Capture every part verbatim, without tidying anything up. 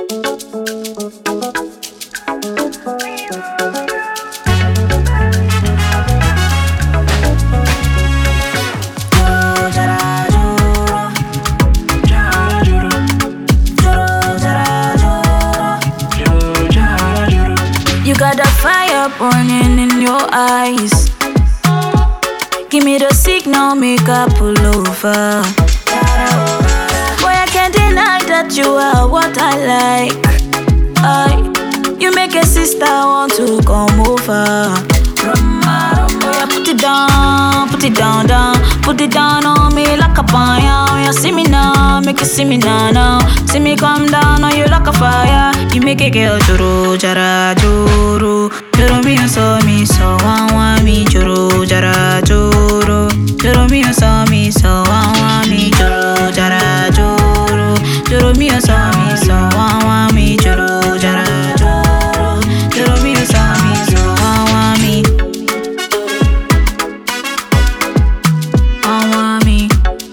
You got the fire burning in your eyes. Give me the signal, make I pull over. Boy, I can't deny that you are what I like. I, you make a sister want to come over. Boy, put it down, put it down, down. Put it down on me like a fire. You see me now, make you see me now, now. See me come down on you like a fire. You make a girl juru, jara, juru. Juru me you saw me, so I want me juru, jara, juru. Juru me you saw me, so I want me juru, jara, juru. Juru me you saw me, so I want me juru, jara, juru. Juru me you saw me, so I want me. I want me.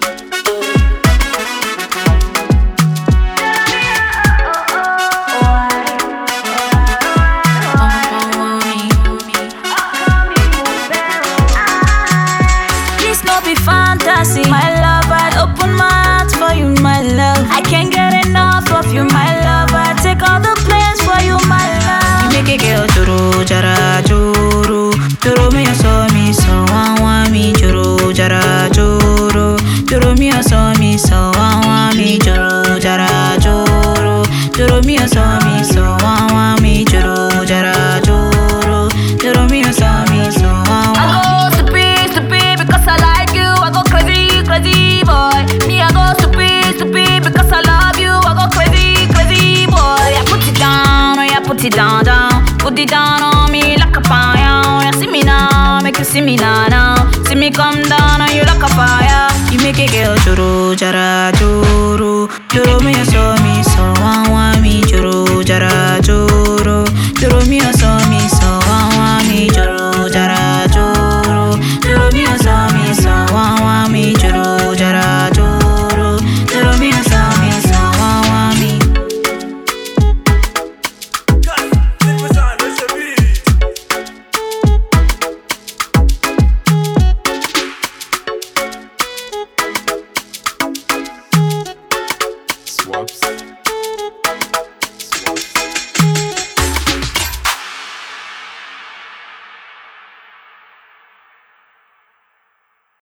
This no be fantasy, my love. I open my heart for you, my love. I can't get enough of you, my love. I take all the plans for you, my love. You make a girl juru, jara, juru. Juru me you saw me, so I want me juru, jara, juru. Juru me you saw me, so I want me juru, jara, juru. Juru me you saw me, so I want me juru, jara, juru. Juru me you saw me, so I want. I go stupid, stupid because I like you. I go crazy, crazy boy. Me, I go stupid, stupid because I love you. I go crazy, crazy boy. Yeah, put it down, oh yeah, put it down, down. Put it down on me like a fire. Yeah, see me now, make you see me now, now. See me come down on you like a fire. You make a girl juru, jara, juru.